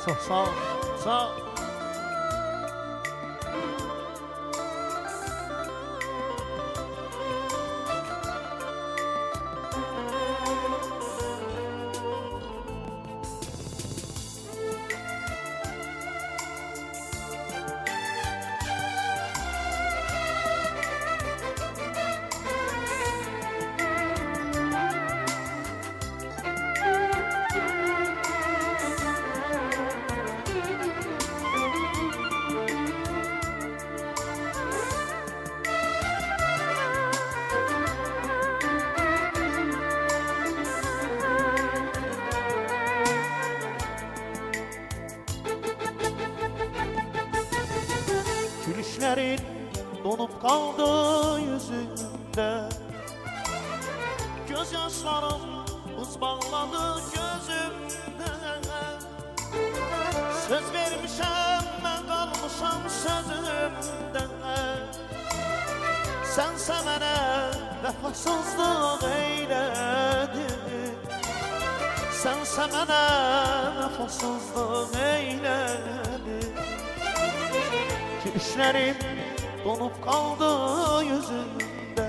Çok sağ ol, sağ ol. Gülüşlerin donup kaldı yüzünde, gözyaşlarım buz bağladı gözümde. Söz vermişem ben kalmışam sözümde. Sense mənə vəfasızlıq eyledin, sense mənə vəfasızlıq eyledin. Gülüşlerim donup kaldı yüzünde,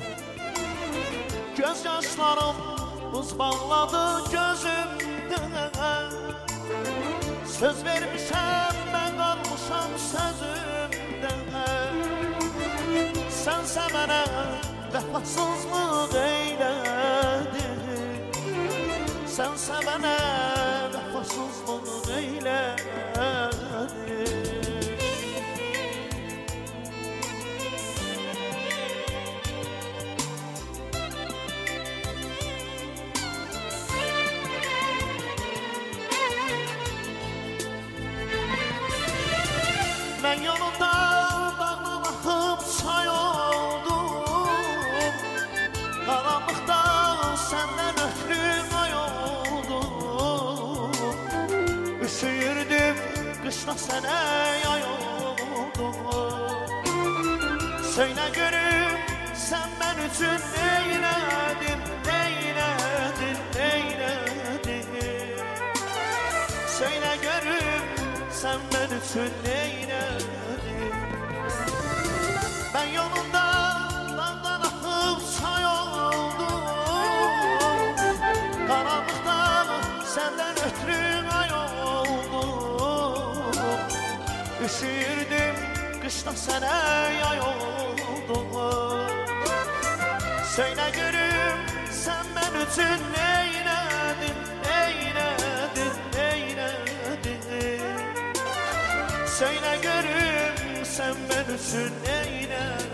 gözyaşlarım buz bağladı gözümde. Söz vermişem ben kalmışam sözümde. Sense mənə vəfasızlıq eyledin, sense mənə vəfasızlıq eyledin. Ben yolunda dağdan akıp çay oldum, karanlıkta senden ötürü ay oldum. Üşüyürdüm kışla sana yay oldum. Söyle görüm sen ben için neyledin, neyledin, neyledin. Söyle görüm sen ben için neyledin. Ben yolunda dağdan akıp çay oldum, karanlıkta senden ötürü ay oldum. Üşürdüm kışta sana yay oldum. Söyle görüm sen ben için neyledin, neyledin, neyledin. Söyle görüm sen ben için neyledin.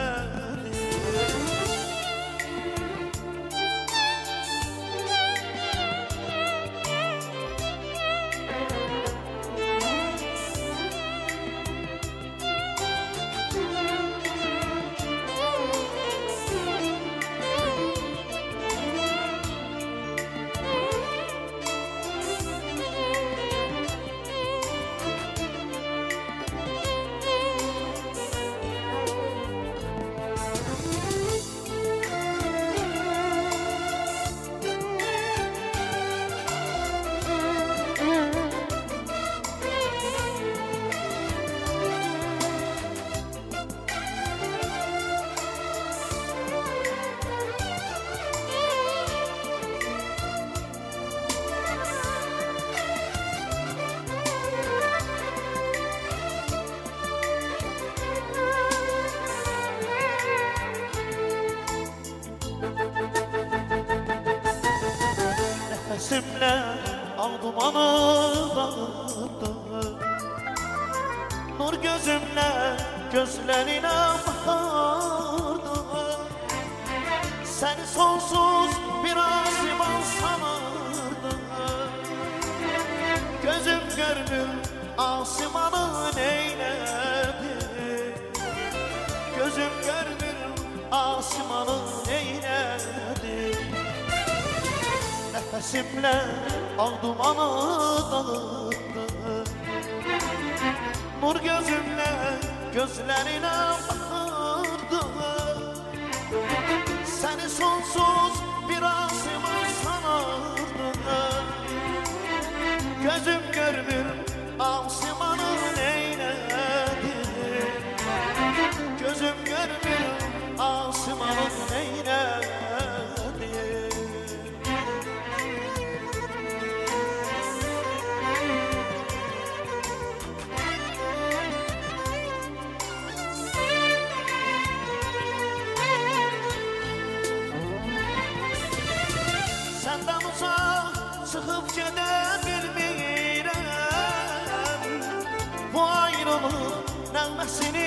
Nefesimle al dumanı dağıttı, nur gözümle gözlerine bakardı. Seni sonsuz bir aziman sanırdı. Gözüm görmür asimanı neyledi. Gözüm görmür asimanı neyledi. Nefesimle al dumanı dağıttı, nur gözümle gözlerine bakardı. Seni sonsuz bir asıma sanardı. Gözüm görmür neyledin? Senden uzak çıkıp gidebilmirəm. Bu ayrılık nəğməsini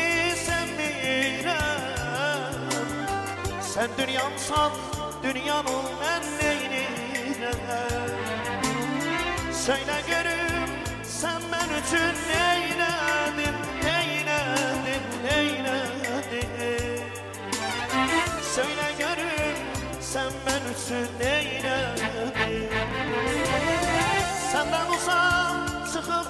sevmirəm. Sen dünyamsan, dünyanı mən neynirəm? Söyle görüm, sen ben üçün neylədin, neylədin, neylədin? Söyle görüm, sen ben üçün neylədin? Senden uzak çıkıp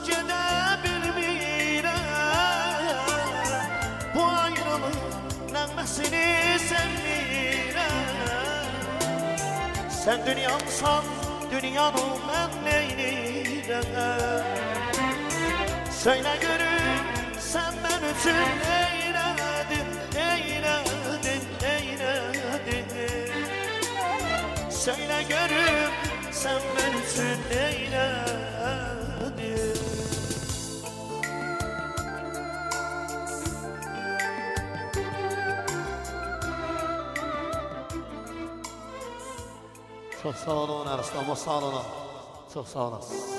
gidebilmirəm. Bu ayrılık nəğməsini sevmirəm. Sen dünyamsan, dünyanı mən neynirəm? Söyle görüm, sen ben üçün neylədin, neylədin, neylədin? Söyle görüm, sen ben üçün neylədin? Çok sağ olun Arslan, sağ olun. Çok sağ olasın.